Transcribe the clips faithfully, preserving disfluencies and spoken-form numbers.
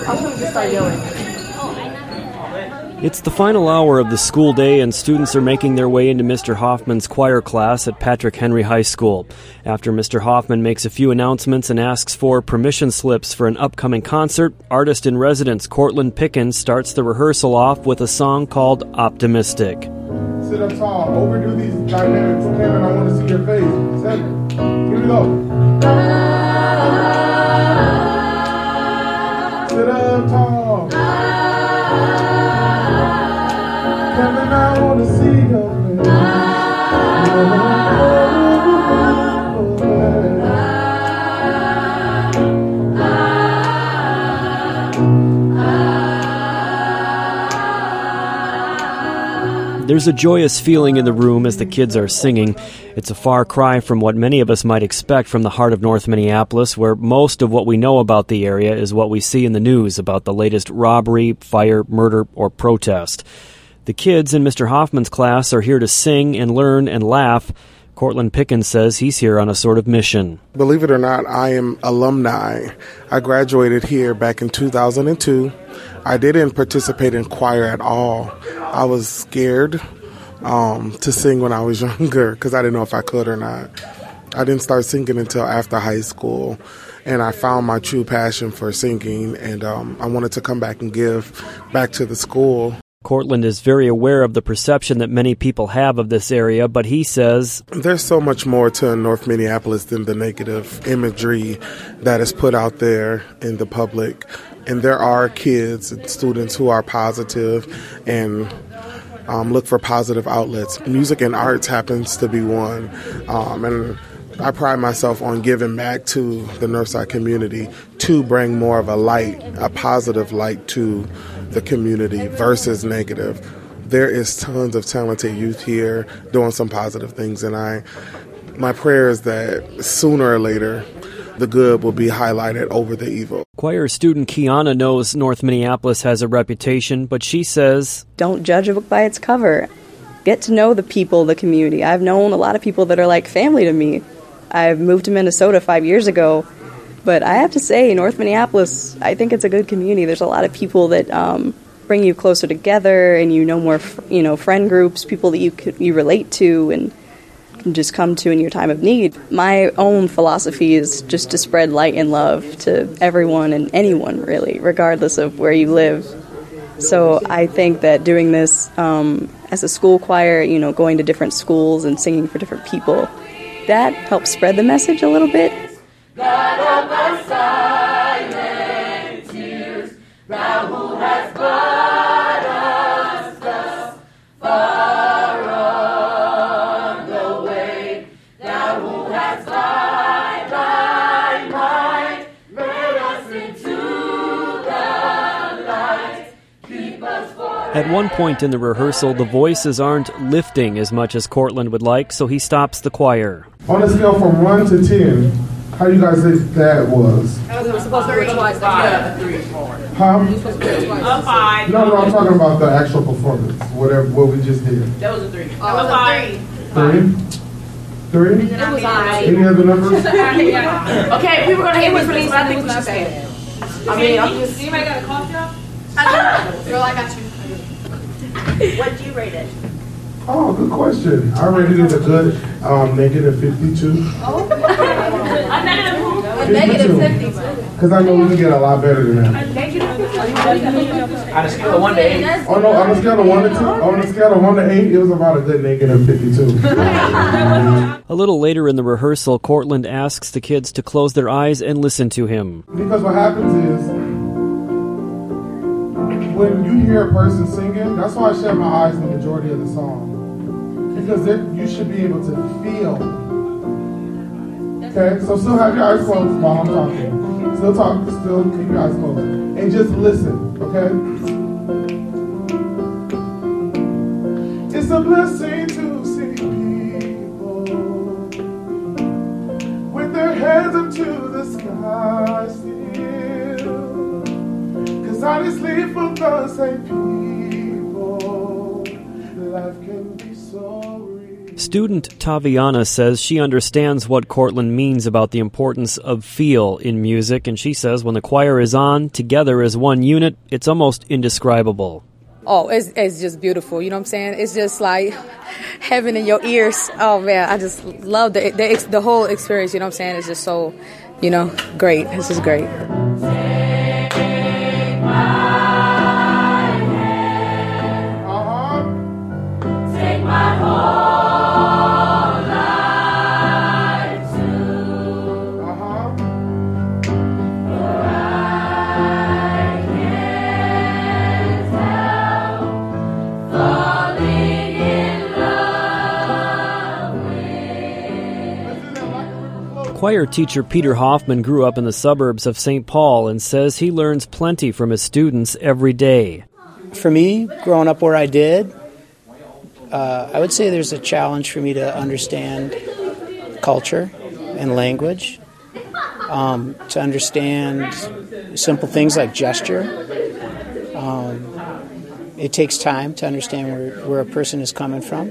How come we just start yelling? It's the final hour of the school day, and students are making their way into Mister Hoffman's choir class at Patrick Henry High School. After Mister Hoffman makes a few announcements and asks for permission slips for an upcoming concert, artist-in-residence Cortland Pickens starts the rehearsal off with a song called Optimistic. Sit up tall, overdo these dynamics. Kevin, I want to see your face. Seven. Here we go. Sit up tall. Kevin, I want to see your face. There's a joyous feeling in the room as the kids are singing. It's a far cry from what many of us might expect from the heart of North Minneapolis, where most of what we know about the area is what we see in the news about the latest robbery, fire, murder, or protest. The kids in Mister Hoffman's class are here to sing and learn and laugh. Cortland Pickens says he's here on a sort of mission. Believe it or not, I am alumni. I graduated here back in two thousand two. I didn't participate in choir at all. I was scared um, to sing when I was younger because I didn't know if I could or not. I didn't start singing until after high school, and I found my true passion for singing, and um, I wanted to come back and give back to the school. Cortland is very aware of the perception that many people have of this area, but he says, there's so much more to North Minneapolis than the negative imagery that is put out there in the public. And there are kids and students who are positive and um, look for positive outlets. Music and arts happens to be one. Um, and I pride myself on giving back to the Northside community to bring more of a light, a positive light to the community versus negative. There is tons of talented youth here doing some positive things, and I, my prayer is that sooner or later, the good will be highlighted over the evil. Choir student Kiana knows North Minneapolis has a reputation, but she says, don't judge a book by its cover. Get to know the people, the community. I've known a lot of people that are like family to me. I've moved to Minnesota five years ago, but I have to say, North Minneapolis, I think it's a good community. There's a lot of people that um, bring you closer together, and you know more, you know, friend groups, people that you could, you relate to, and can just come to in your time of need. My own philosophy is just to spread light and love to everyone and anyone, really, regardless of where you live. So I think that doing this um, as a school choir, you know, going to different schools and singing for different people, that helps spread the message a little bit. God of my silent tears, thou who hast brought us thus far on the way, thou who hast by thy might led us into the light, keep us forever. At one point in the rehearsal, the voices aren't lifting as much as Cortland would like, so he stops the choir. On a scale from one to ten, how do you guys think that was? We were supposed to do it twice. Yeah, three, four. Huh? We were supposed to do it twice. A five. No, no, I'm talking about the actual performance, whatever, what we just did. That was a three. Oh, That was a five. Three? Three? It was I. Any other numbers? Okay, we were going to hit with these. I think not what you bad. said. I mean, I'm just. Anybody got a cough drop? Girl, I got you. What'd you rate it? Oh, good question. I rated it a good um, negative fifty-two. Oh. A negative who? A negative fifty-two. Because I know we can get a lot better than that. On a scale of one to eight. Oh no, on a scale of one to two, on a scale of one to eight, it was about a good negative fifty-two. A little later in the rehearsal, Cortland asks the kids to close their eyes and listen to him. Because what happens is, when you hear a person singing, that's why I shut my eyes the majority of the song. Because it, you should be able to feel. Okay, so still have your eyes closed while I'm talking. Still talk, still keep your eyes closed. And just listen, okay? It's a blessing to see people with their hands up to the sky still. Cause honestly, for the same people, life can be so real. Student Taviana says she understands what Cortland means about the importance of feel in music, and she says when the choir is on, together as one unit, it's almost indescribable. Oh, it's, it's just beautiful, you know what I'm saying? It's just like heaven in your ears. Oh, man, I just love the, the, the whole experience, you know what I'm saying? It's just so, you know, great. This is great. Take my hand. Uh-huh. Take my whole life too. Uh-huh. For I can't help falling in love with. Choir teacher Peter Hoffman grew up in the suburbs of Saint Paul and says he learns plenty from his students every day. For me, growing up where I did, uh, I would say there's a challenge for me to understand culture and language, um, to understand simple things like gesture. Um, it takes time to understand where, where a person is coming from.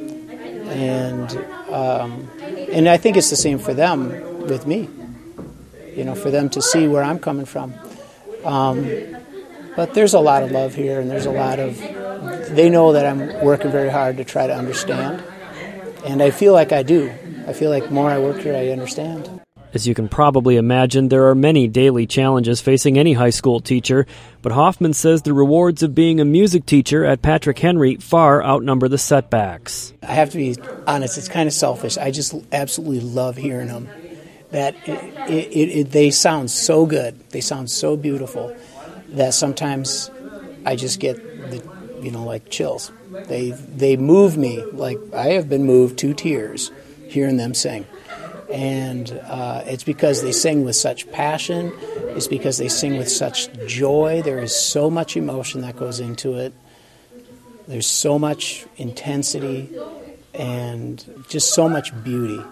And um, and I think it's the same for them with me, you know, for them to see where I'm coming from. Um, but there's a lot of love here, and there's a lot of, they know that I'm working very hard to try to understand. And I feel like I do. I feel like the more I work here, I understand. As you can probably imagine, there are many daily challenges facing any high school teacher, but Hoffman says the rewards of being a music teacher at Patrick Henry far outnumber the setbacks. I have to be honest, it's kind of selfish. I just absolutely love hearing them. That it, it, it, they sound so good, they sound so beautiful, that sometimes I just get the, you know, like chills. They they move me, like I have been moved to tears hearing them sing. And uh, it's because they sing with such passion. It's because they sing with such joy. There is so much emotion that goes into it. There's so much intensity and just so much beauty.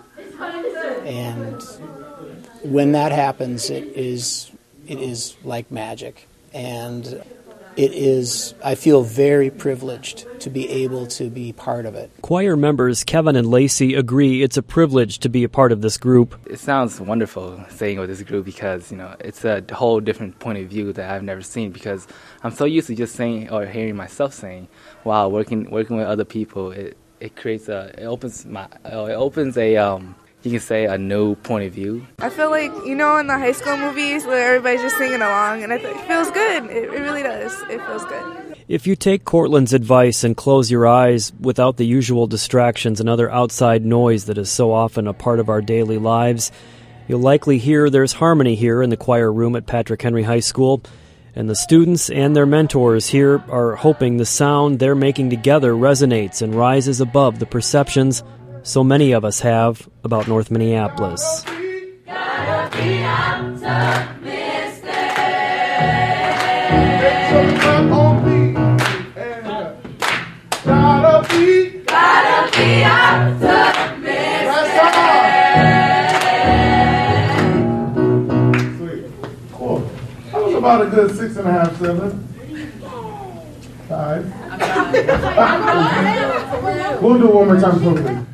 And when that happens, it is it is like magic. And it is, I feel very privileged to be able to be part of it. Choir members Kevin and Lacey agree it's a privilege to be a part of this group. It sounds wonderful singing with this group because, you know, it's a whole different point of view that I've never seen because I'm so used to just singing or hearing myself sing while working working with other people. It it creates a, it opens my, it opens a, um, you can say, a new point of view. I feel like, you know, in the high school movies where everybody's just singing along, and I th- it feels good. It, it really does. It feels good. If you take Cortland's advice and close your eyes without the usual distractions and other outside noise that is so often a part of our daily lives, you'll likely hear there's harmony here in the choir room at Patrick Henry High School, and the students and their mentors here are hoping the sound they're making together resonates and rises above the perceptions so many of us have about North Minneapolis. Gotta be optimistic. Gotta be, gotta be optimistic. Sweet. Cool. That was about a good six and a half, seven. Five. We'll do it one more time quickly.